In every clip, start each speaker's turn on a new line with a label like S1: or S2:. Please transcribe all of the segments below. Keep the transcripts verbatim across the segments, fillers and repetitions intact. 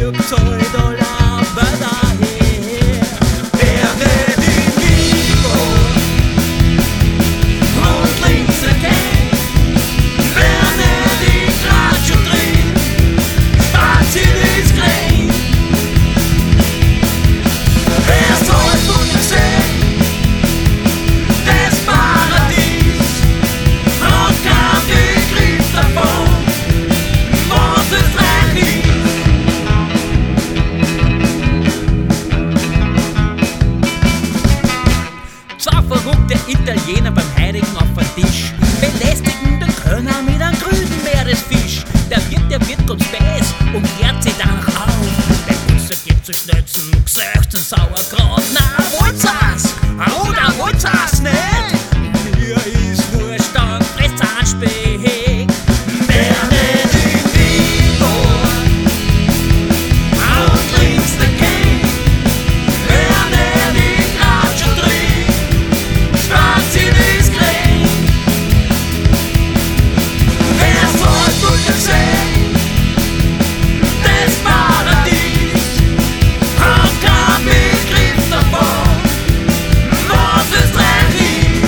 S1: Italiener beim Heirigen auf den Tisch belästigen den Kölner mit einem grünen Meeresfisch. Der Wirt, der wird ganz bäs und klärt sich danach auf. Der Busser gibt zu Schnötzen, Gesöchten, Sauerkraut. Na, wollt's das? Oder wollt's das nicht? Mir ist wurscht, dann fresst ein Speck. Werdet in Vivo und trinkst den King. Werdet in Gratsch drin, spart sie das Krieg. Wer soll gut sehen, das Paradies, hat kein Begriff davon, was es recht ist.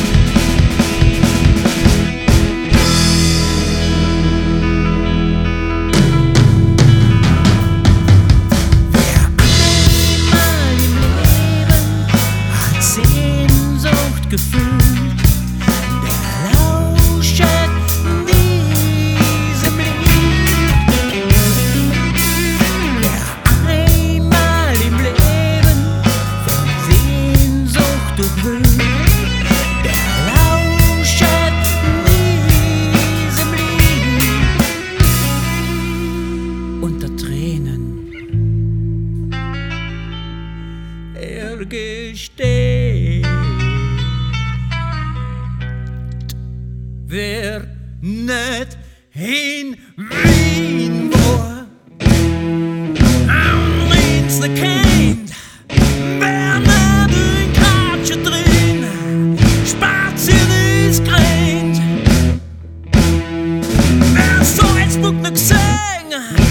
S1: Sehnsucht gefühlt, der lauschet diesem Lied. Wer einmal im Leben von Sehnsucht durchwühlt, der lauschet diesem Lied. Unter Tränen er gesteht, wer nicht in Wien war, am liebsten kennt, wer nicht in Gratsch drin, spart sie das Grenz. Wer Salzburg nicht gesehen,